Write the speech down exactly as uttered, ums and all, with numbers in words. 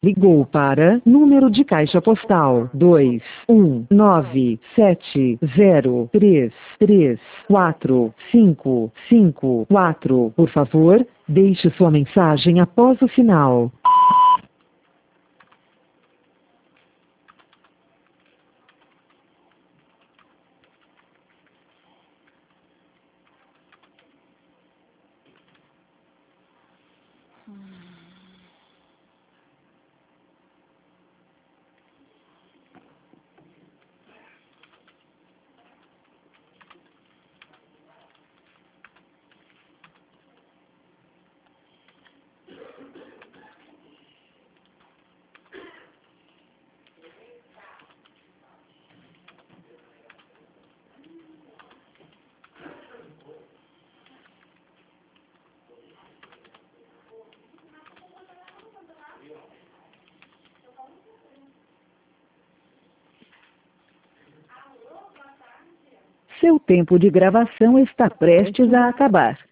Ligou para número de caixa postal dois um nove sete zero três três quatro cinco cinco quatro. Por favor, deixe sua mensagem após o sinal. Seu tempo de gravação está prestes a acabar.